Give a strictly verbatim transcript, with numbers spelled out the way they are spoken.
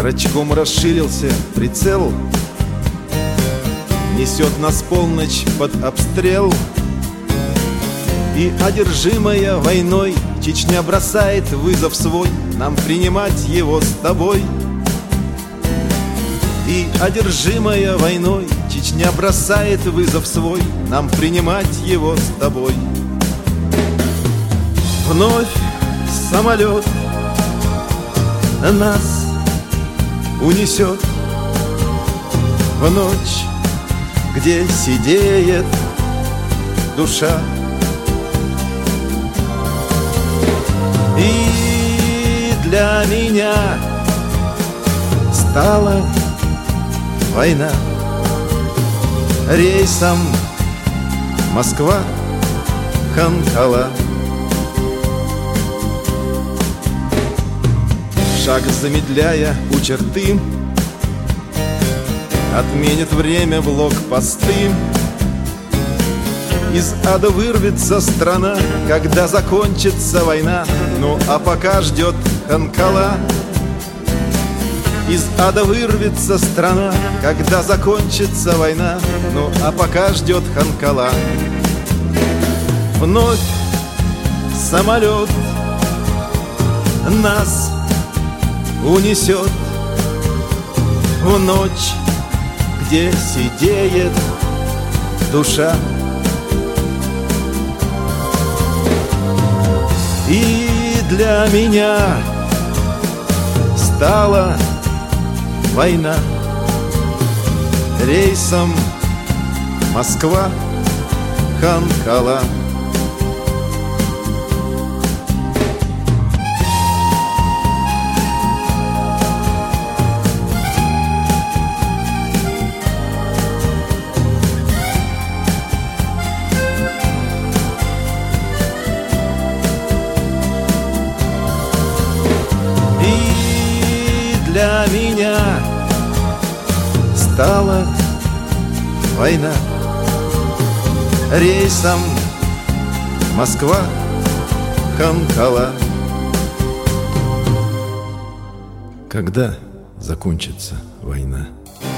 Зрачком расширился прицел, несет нас полночь под обстрел. И одержимая войной Чечня бросает вызов свой нам принимать его с тобой. И одержимая войной Чечня бросает вызов свой нам принимать его с тобой. Вновь самолет нас унесет в ночь, где сидеет душа. И для меня стала война рейсом Москва-Ханкала. Шаг замедляя у черты, отменит время блокпосты. Из ада вырвется страна, когда закончится война. Ну а пока ждет Ханкала. Из ада вырвется страна, когда закончится война. Ну а пока ждет Ханкала. Вновь самолет нас унесет в ночь, где сидеет душа. И для меня стала война рейсом Москва-Ханкала. Для меня стала война рейсом Москва-Ханкала. Когда закончится война?